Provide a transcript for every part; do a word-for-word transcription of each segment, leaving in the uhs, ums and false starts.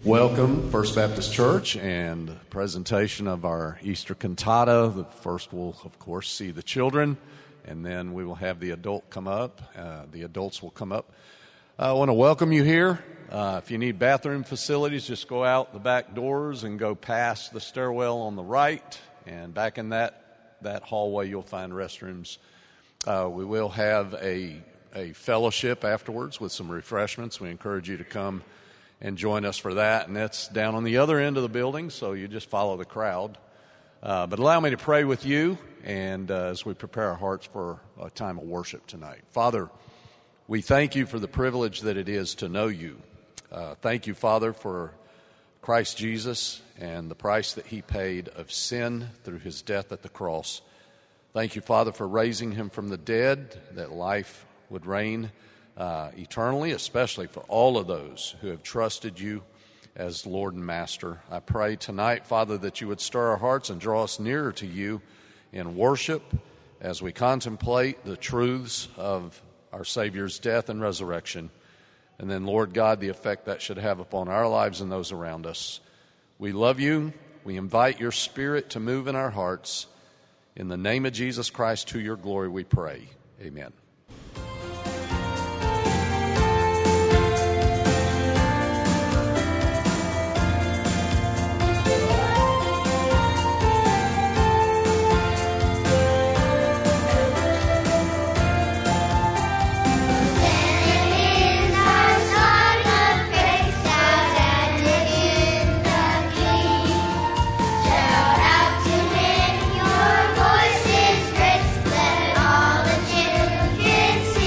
Welcome, First Baptist Church, and presentation of our Easter cantata. The first we'll, of course, see the children, and then we will have the adult come up. Uh, the adults will come up. I want to welcome you here. Uh, if you need bathroom facilities, just go out the back doors and go past the stairwell on the right, and back in that, that hallway you'll find restrooms. Uh, we will have a, a fellowship afterwards with some refreshments. We encourage you to come and join us for that, and that's down on the other end of the building, so you just follow the crowd. Uh, but allow me to pray with you, and uh, as we prepare our hearts for a time of worship tonight. Father, we thank you for the privilege that it is to know you. Uh, thank you, Father, for Christ Jesus and the price that he paid of sin through his death at the cross. Thank you, Father, for raising him from the dead, that life would reign Uh, eternally, especially for all of those who have trusted you as Lord and Master. I pray tonight, Father, that you would stir our hearts and draw us nearer to you in worship as we contemplate the truths of our Savior's death and resurrection. And then, Lord God, the effect that should have upon our lives and those around us. We love you. We invite your Spirit to move in our hearts. In the name of Jesus Christ, to your glory we pray. Amen. Your voice is rich, let all the children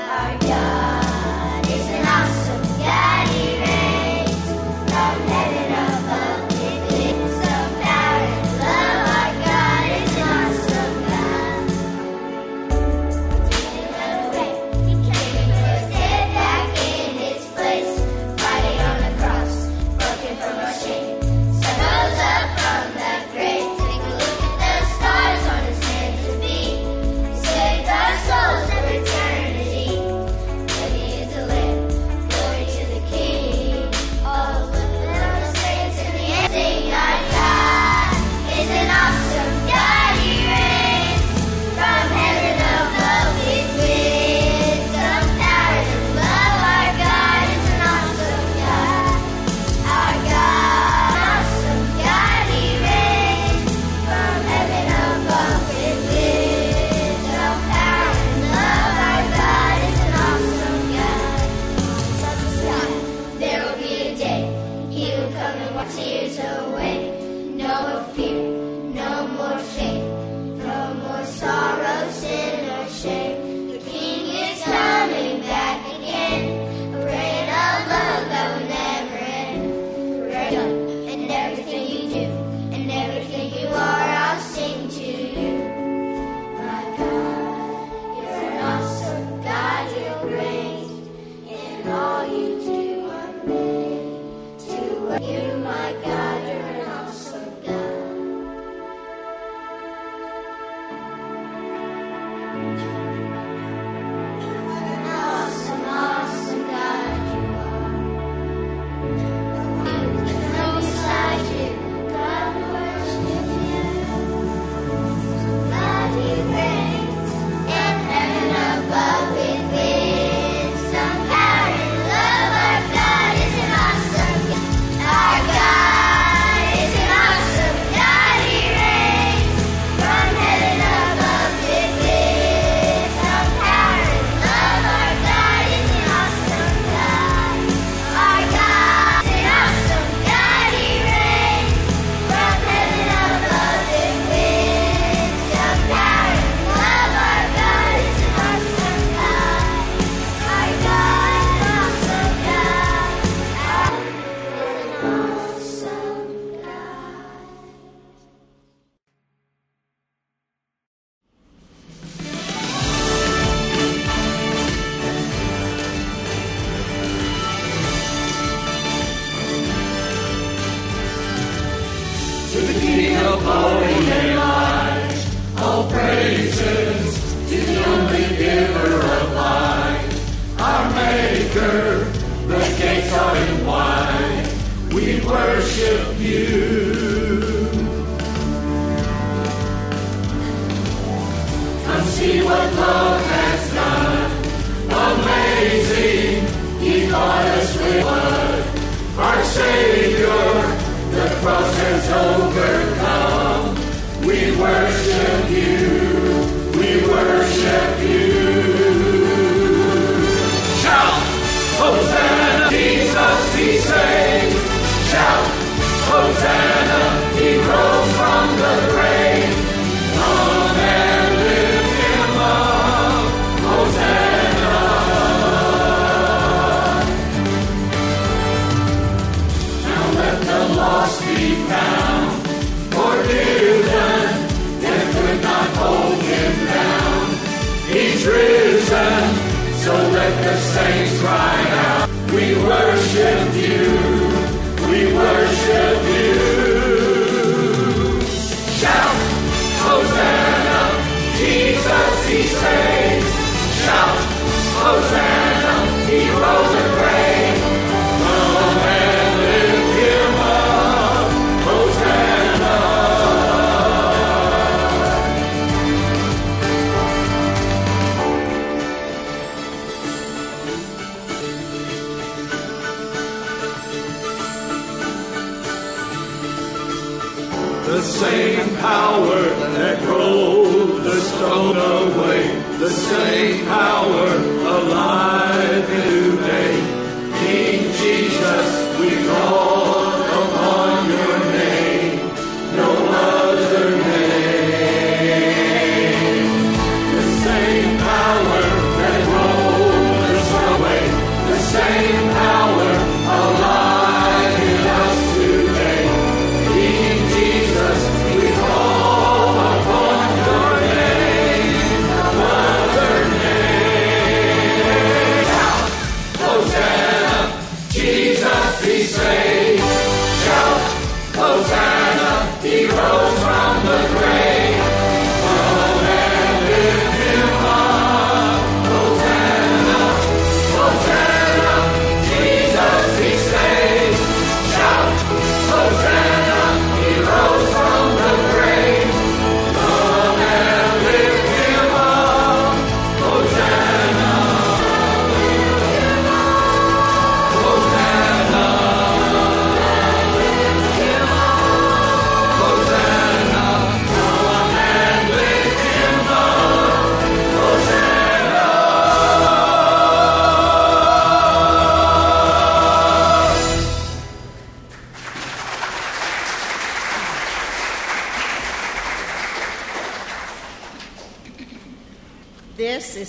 Power that rose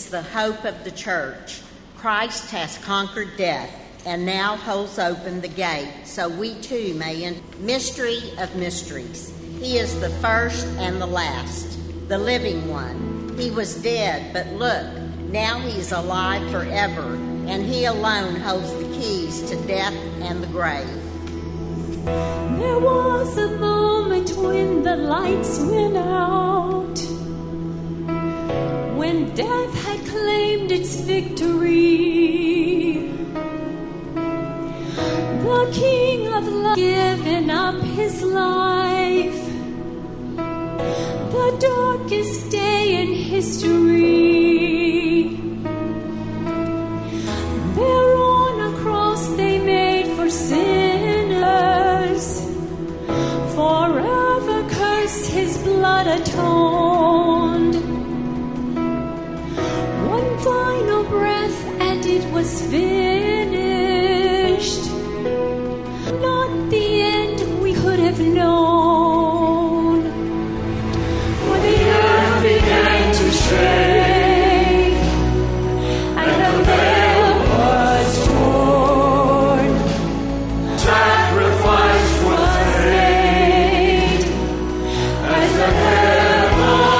the hope of the church. Christ has conquered death and now holds open the gate so we too may enter. Mystery of mysteries. He is the first and the last, the living one. He was dead, but look, now he is alive forever, and he alone holds the keys to death and the grave. There was a moment when the lights went out, when death had claimed its victory. The King of love given up his life, the darkest day in history. There on a cross they made for sinners, forever cursed, his blood atoned. One final breath and it was finished. Not the end we could have known. For the earth began to shake, and the veil was torn. Sacrifice was made as the heaven.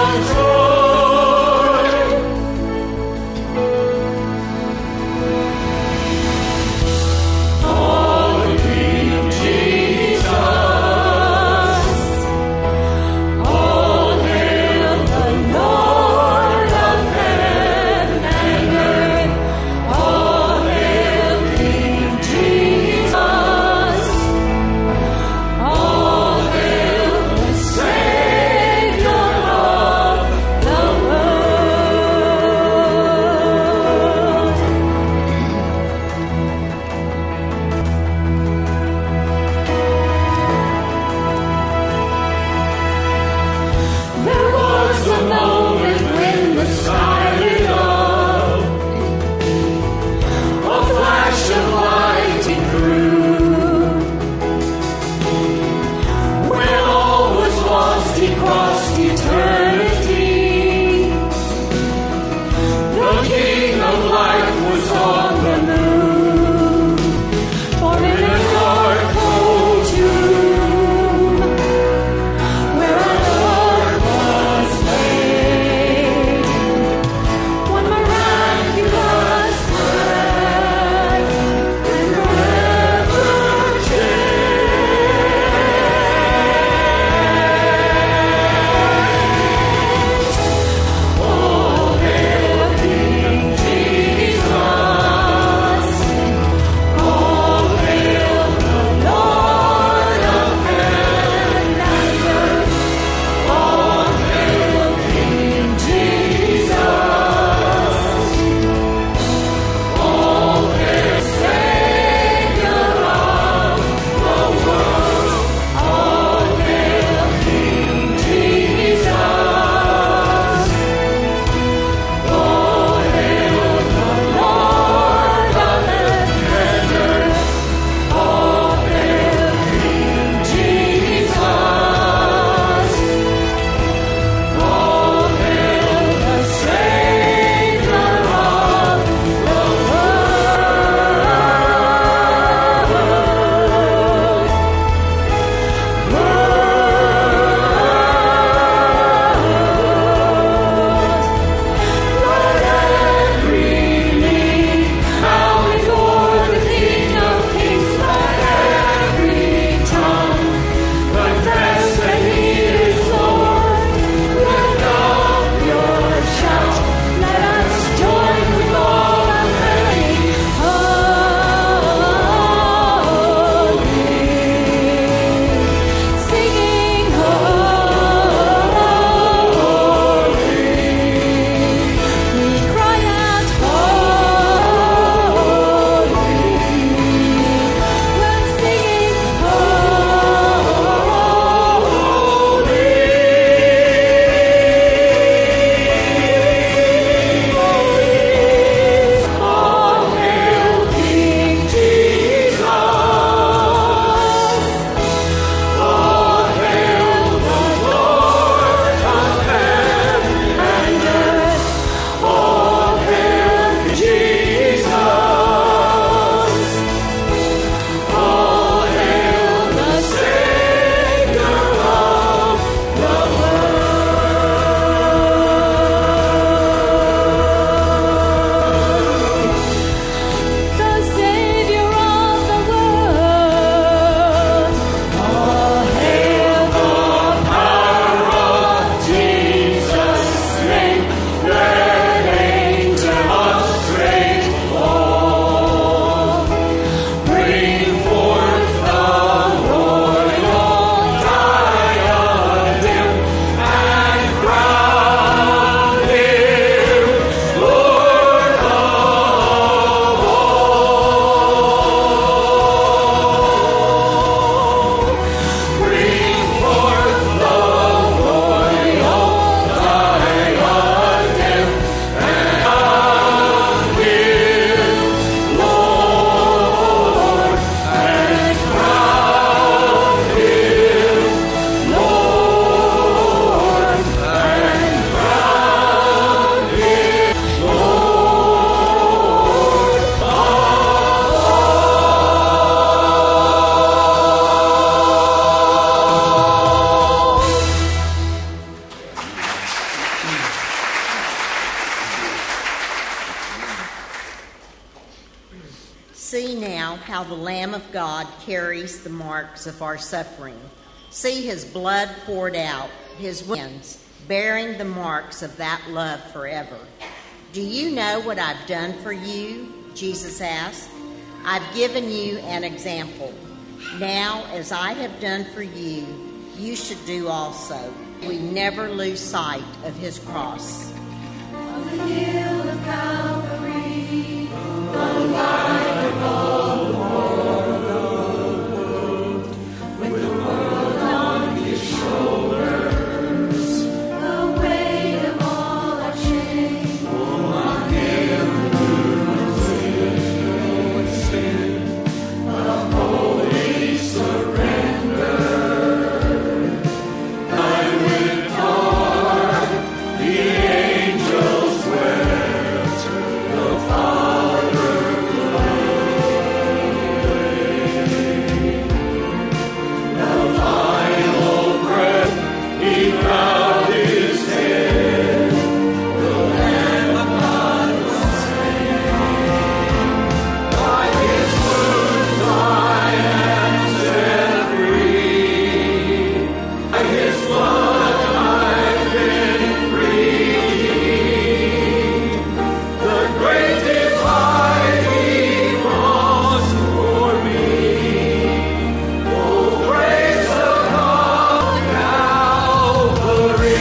See now how the Lamb of God carries the marks of our suffering. See his blood poured out, his wounds, bearing the marks of that love forever. Do you know what I've done for you? Jesus asked. I've given you an example. Now, as I have done for you, you should do also. We never lose sight of his cross. On the hill of Calvary, the light of all the world, with the world on his shoulders, the weight of all our shame, on him who was sin, the holy surrender. I with God, the angels wear the Father the final breath, he bowed his head. The Lamb of God was slain. By his wounds I am set free. By his blood I've been redeemed. The great divide he crossed for me. Oh, praise the God, Calvary.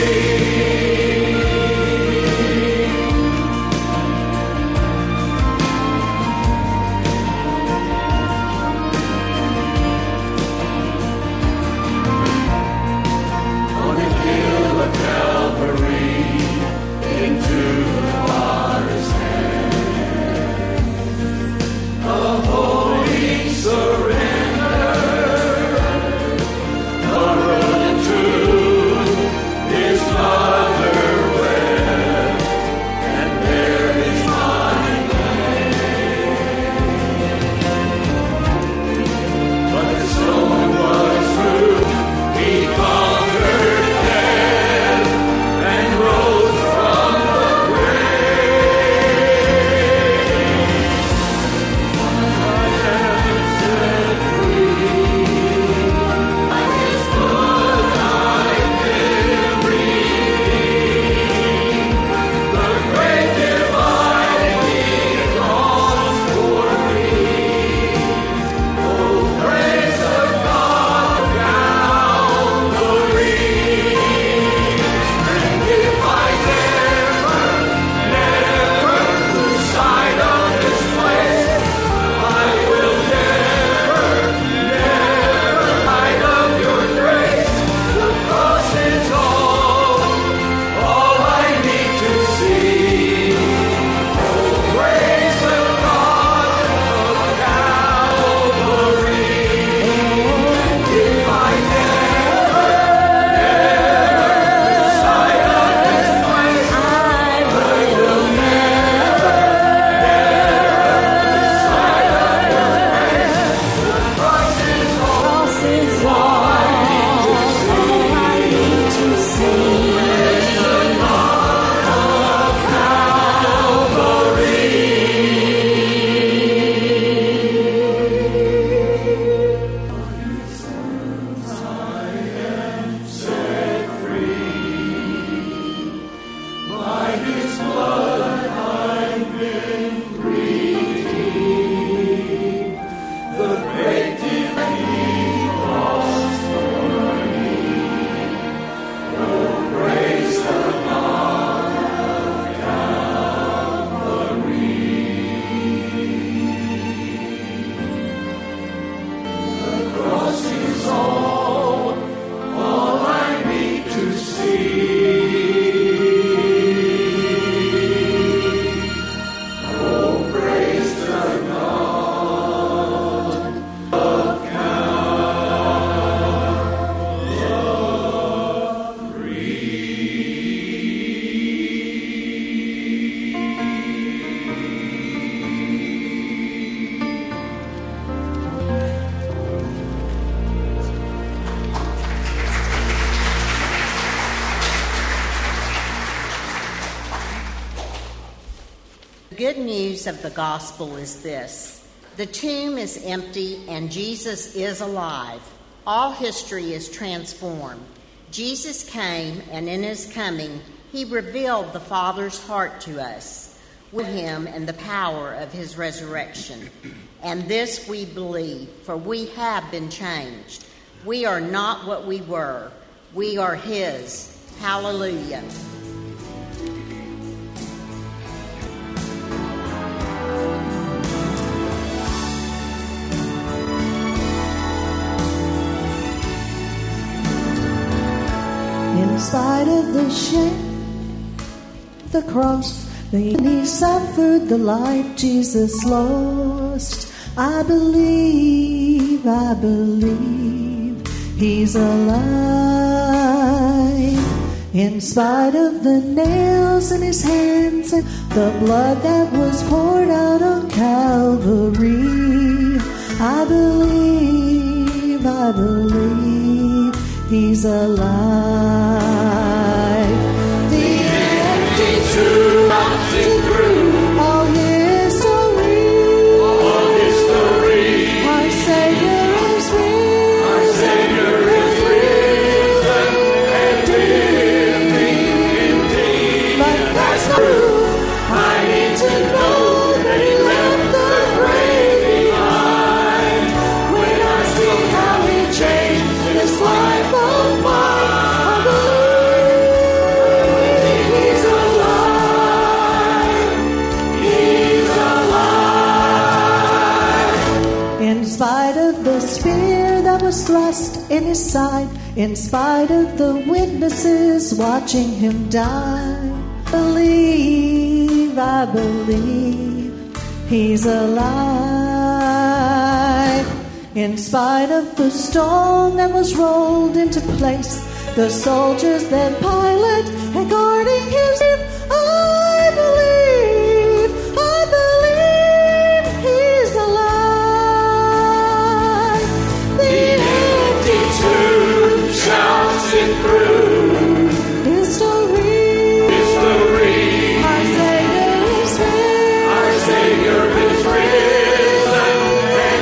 On the hill of Calvary, into the Father's hand, a holy surrender, the road to his Father wept, and there is my name. But the stone was moved, he conquered death, and rose from the grave. I am set free. By his blood I've been redeemed. The great divide he crossed for me. Oh, praise the God of Calvary. And if I never, never lose sight of this place, I will never, never hide of your grace. The cross is all, all I need to see. Oh, praise the God of Calvary. And if I never, never lose sight of this place, I will never, never lose sight of your grace. The cross is all, all I need to see. Praise the God of Calvary. Set free. By his blood I've been redeemed. The great divide he crossed for me. Oh, praise the God of Calvary. The cross is all, all I need to see. Oh, praise the God of The good news of the gospel is this: The tomb is empty and Jesus is alive. All history is transformed. Jesus came, and in his coming, he revealed the Father's heart to us, with him and the power of his resurrection. And this we believe, for we have been changed. We are not what we were. We are his. Hallelujah. In spite of the shame, the cross, the he suffered, the life Jesus lost. I believe, I believe he's alive. In spite of the nails in his hands and the blood that was poured out on Calvary, I believe, I believe he's alive. The empty tomb melted through all history. All history. Our Savior is risen. Our Savior is risen and living indeed. But that's not true. I need to know that he left the grave behind. When I see how he changed this life of mine, I believe he's alive. He's alive. In spite of the spear that was thrust in his side, in spite of the witnesses watching him die, I believe, I believe he's alive. In spite of the stone that was rolled into place, the soldiers that Pilate had guarding his grave, I believe, I believe he's alive. The empty tomb shouts it through history. History. Our Savior is risen. Our Savior is risen and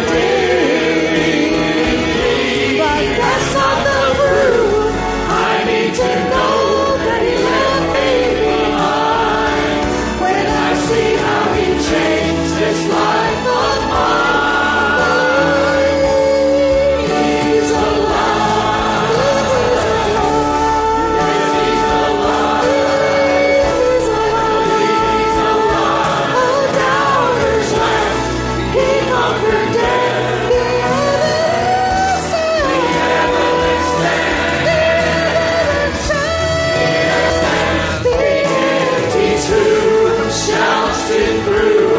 living. But that's not the proof. I need to know that he left me behind. When I see how he changed this life of mine, he's alive. Yes, he's alive. He's alive. He's alive. Oh, doubters laugh. He conquered death. The evidence stands. The evidence stands. The empty tomb shouts it through.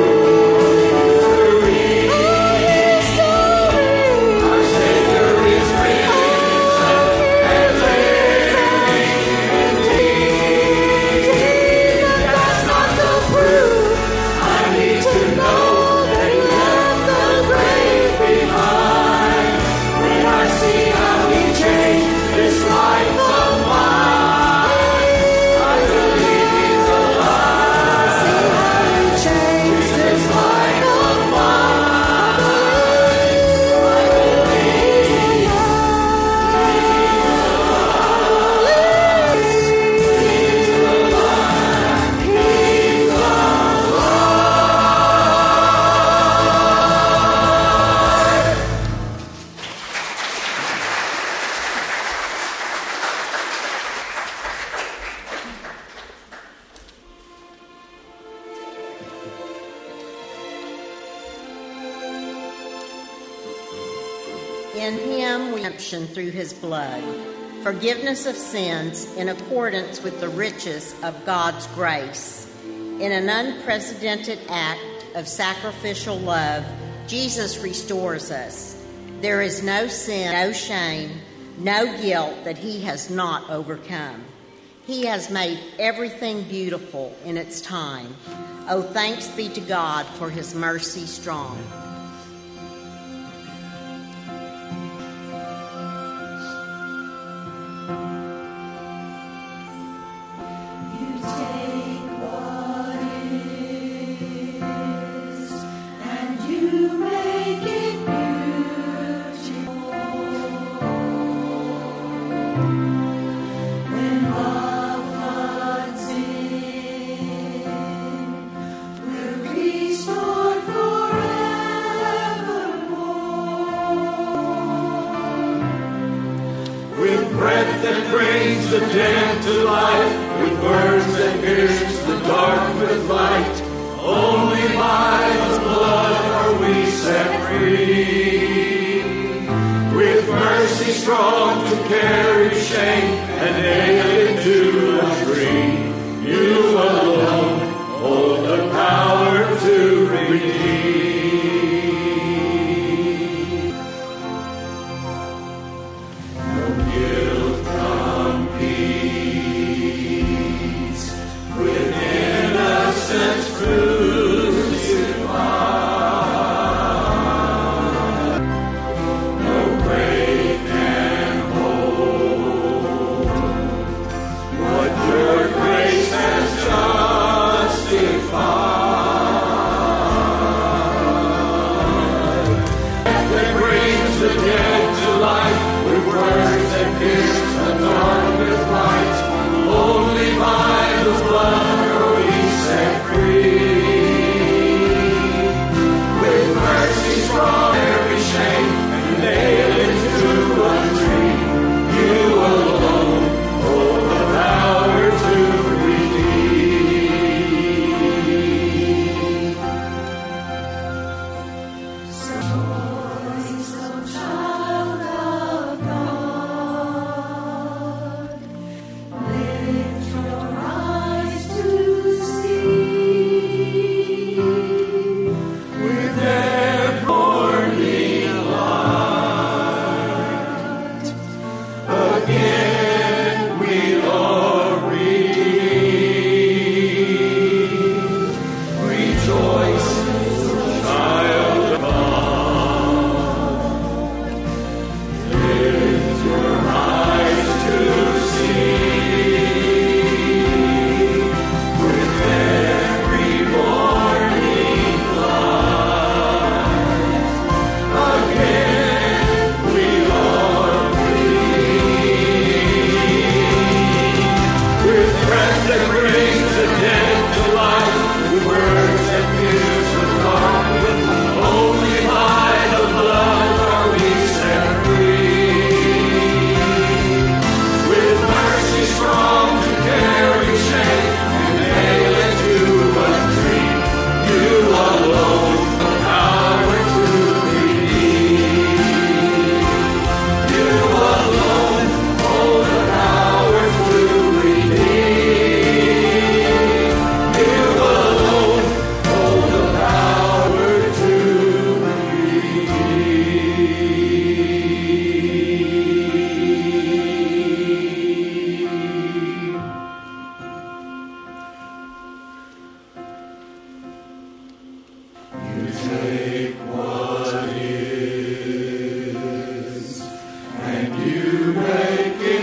Our Savior is risen and living indeed. But that's not the proof. I need to know that he left the grave behind. When I see how he changed this life of mine, I believe he's alive. See how he changed this life of mine. I believe he's alive. He's In him, we have redemption through his blood, forgiveness of sins in accordance with the riches of God's grace. In an unprecedented act of sacrificial love, Jesus restores us. There is no sin, no shame, no guilt that he has not overcome. He has made everything beautiful in its time. Oh, thanks be to God for his mercy strong. You make that brings the dead to life, with words that pierce the dark with light. Only by the blood are we set free. With mercy strong to carry shame and nail it to a tree. You alone hold the power to redeem. No guilt competes with innocence crucified. No grave can hold what your grace has justified. That brings the dead to life with words that pierce the dark with light. Only by the blood are we set free. With mercy strong every shame and nail it to a tree. You alone hold the power to redeem. Voice of child of God, lift your eyes to see. With their morning light, again we are redeemed. Rejoice, child of God. Lift your eyes to see. With every morning light, again we are redeemed. With breath that brings the dead to life, with words that pierce the dark with only by the blood are we set free. With mercy strong to carry shame and nail it to a tree. You alone the power to redeem. You alone hold the power to redeem. You alone hold the power to redeem. You take what is and you make it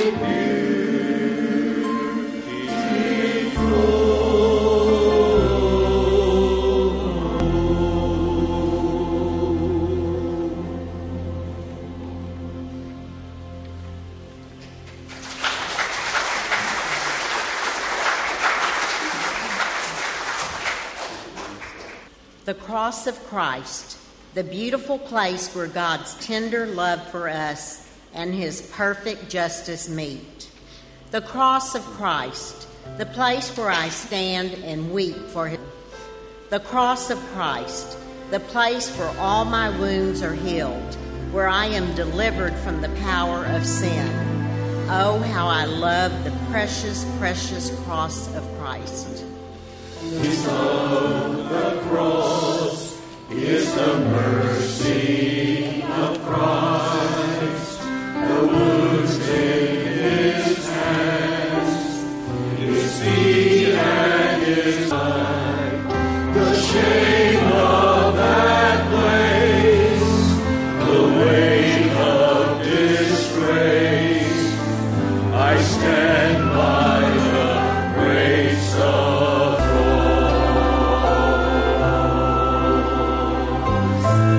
The cross of Christ, the beautiful place where God's tender love for us and his perfect justice meet. The cross of Christ, the place where I stand and weep for him. The cross of Christ, the place where all my wounds are healed, where I am delivered from the power of sin. Oh, how I love the precious, precious cross of Christ. The cross is the mercy of Christ. The wounds in his hands, his feet and his side. The shame of that place, the weight of disgrace. I stand by the grace of God.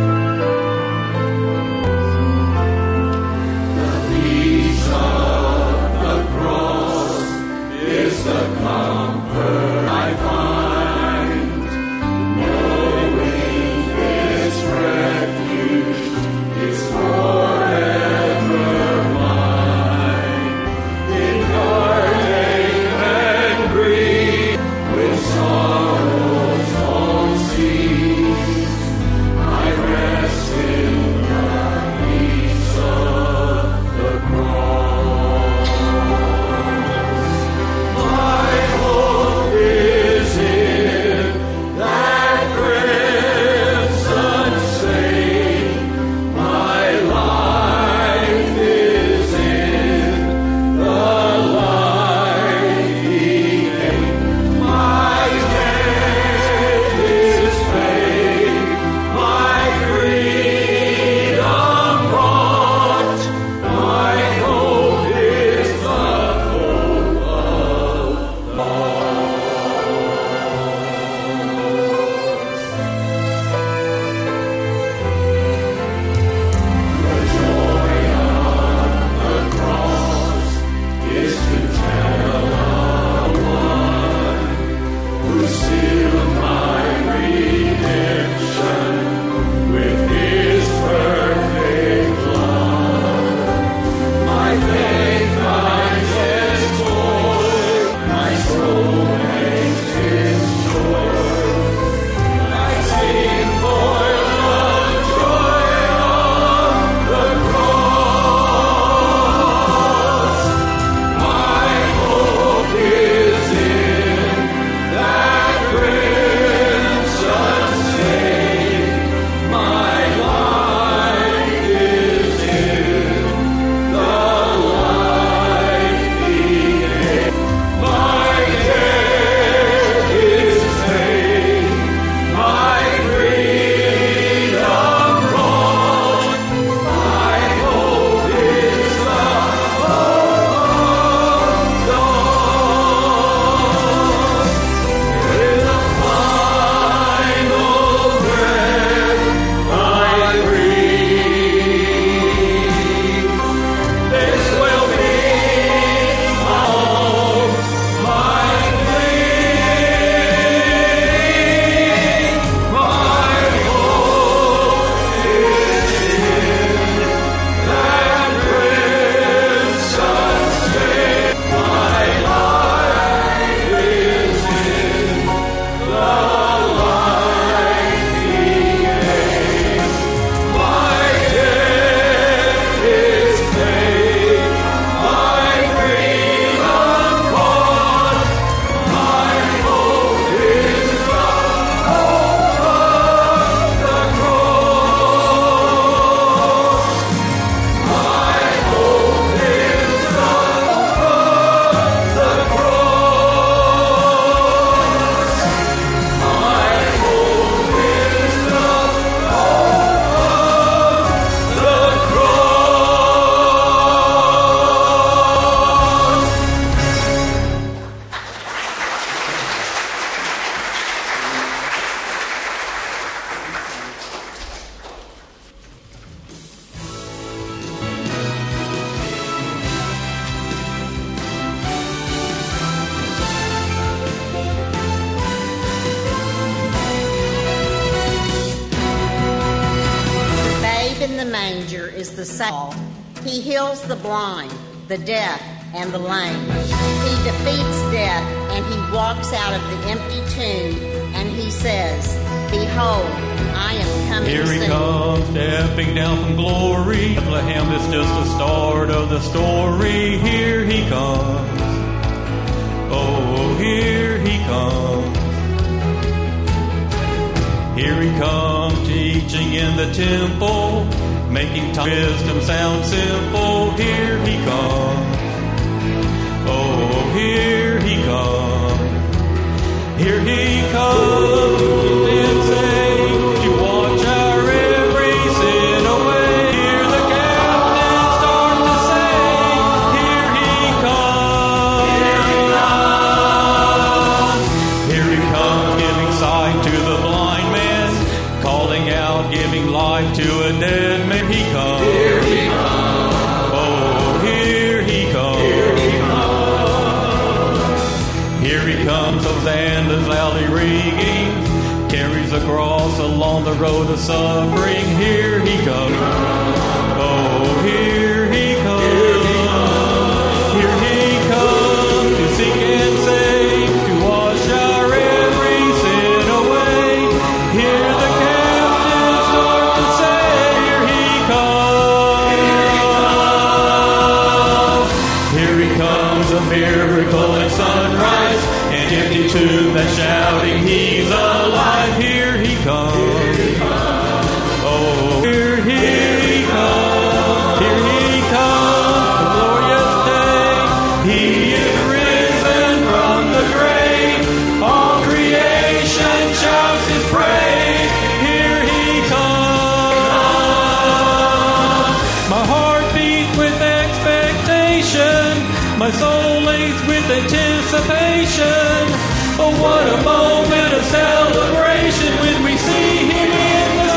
in the manger is the same. He heals the blind, the deaf, and the lame. He defeats death, and he walks out of the empty tomb, and he says, behold, I am coming Here he soon. comes, stepping down from glory. Bethlehem is just the start of the story. Here he comes. Oh, here he comes. Here he comes, teaching in the temple, making wisdom sound simple. Here he comes. Oh, here he comes. Here he comes and saves to watch our every sin away. Hear the captain start to sing. Here he comes. Here he comes. Here he comes, giving sight to the blind man, calling out, giving life to a dead man. He comes. Here he comes. Oh, here he comes. Here he comes. Here he comes, Hosanna's loudly ringing, carries a cross along the road of suffering. Here he comes. Oh, here he comes. Here he comes to seek and save, to wash our every sin away. Hear the captain start to say, here he comes. Here he comes, a miracle at sunrise, an empty tomb that's shouting, he's alive. Here he comes. Oh, here he comes. Here he comes, the glorious day. He is risen from the grave. All creation shouts his praise. Here he comes. My heart beats with expectation. My soul aches with anticipation. Oh, what a moment of celebration when we see him in the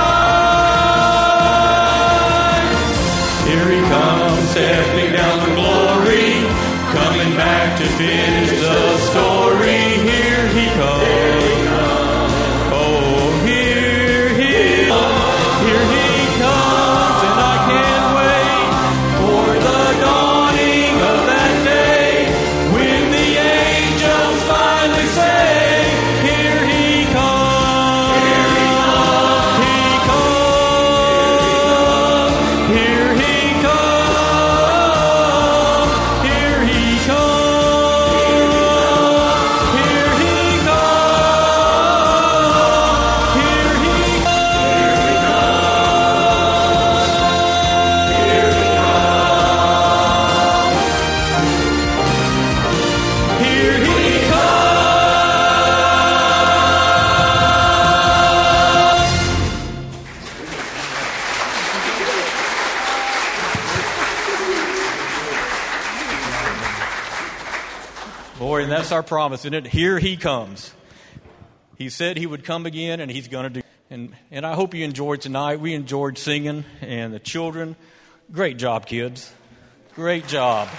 sky. Here he comes, stepping down from glory, coming back to finish the story. Here he comes. Oh, here he comes. Here he comes, and I can't wait for the dawning of that day when the angels finally say, here he comes. Here he comes. He comes. Here he comes. Here he comes. Here he comes. Here he Here he Lord, and that's our promise, isn't it? Here he comes. He said he would come again, and he's going to do. And and I hope you enjoyed tonight. We enjoyed singing, and the children. Great job, kids. Great job.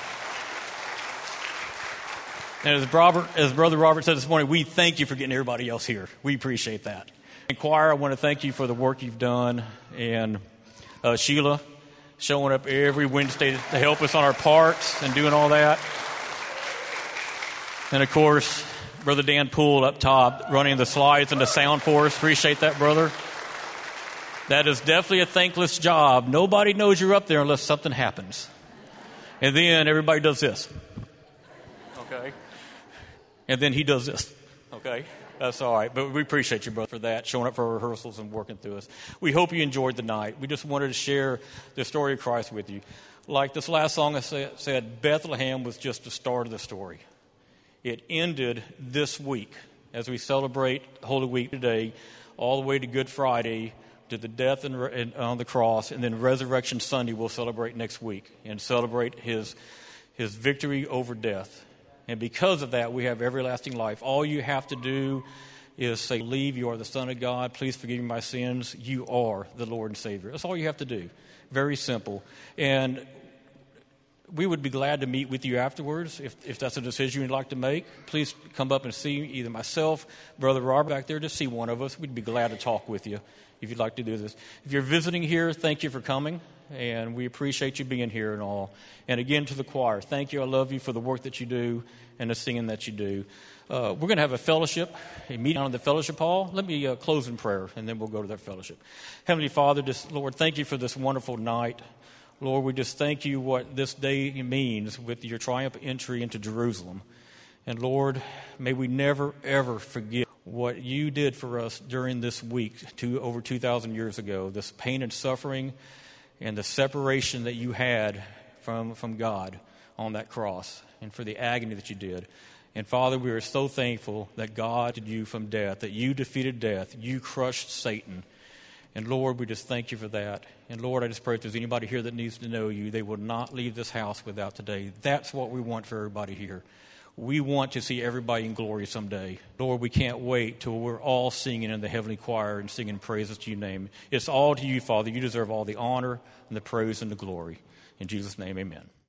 And as Robert, as Brother Robert said this morning, we thank you for getting everybody else here. We appreciate that. And choir, I want to thank you for the work you've done, and uh, Sheila showing up every Wednesday to help us on our parts and doing all that. And, of course, Brother Dan Poole up top running the slides and the sound for us. Appreciate that, brother. That is definitely a thankless job. Nobody knows you're up there unless something happens. And then everybody does this. Okay? And then he does this. Okay? That's all right. But we appreciate you, brother, for that, showing up for rehearsals and working through us. We hope you enjoyed the night. We just wanted to share the story of Christ with you. Like this last song I said, Bethlehem was just the start of the story. It ended this week as we celebrate Holy Week today, all the way to Good Friday, to the death and, and on the cross, and then Resurrection Sunday we'll celebrate next week and celebrate his his victory over death. And because of that, we have everlasting life. All you have to do is say, "Believe you are the Son of God. Please forgive me my sins. You are the Lord and Savior." That's all you have to do. Very simple. And we would be glad to meet with you afterwards. If, if that's a decision you'd like to make, please come up and see either myself, Brother Robert back there, just see one of us. We'd be glad to talk with you if you'd like to do this. If you're visiting here, thank you for coming, and we appreciate you being here and all. And again, to the choir, thank you. I love you for the work that you do and the singing that you do. Uh, we're going to have a fellowship, a meeting on the fellowship hall. Let me uh, close in prayer, and then we'll go to that fellowship. Heavenly Father, just, Lord, thank you for this wonderful night. Lord, we just thank you what this day means with your triumphant entry into Jerusalem. And Lord, may we never, ever forget what you did for us during this week, two, over two thousand years ago, this pain and suffering and the separation that you had from, from God on that cross, and for the agony that you did. And Father, we are so thankful that God did you from death, that you defeated death, you crushed Satan. And Lord, we just thank you for that. And Lord, I just pray if there's anybody here that needs to know you, they will not leave this house without today. That's what we want for everybody here. We want to see everybody in glory someday. Lord, we can't wait till we're all singing in the heavenly choir and singing praises to your name. It's all to you, Father. You deserve all the honor and the praise and the glory. In Jesus' name, amen.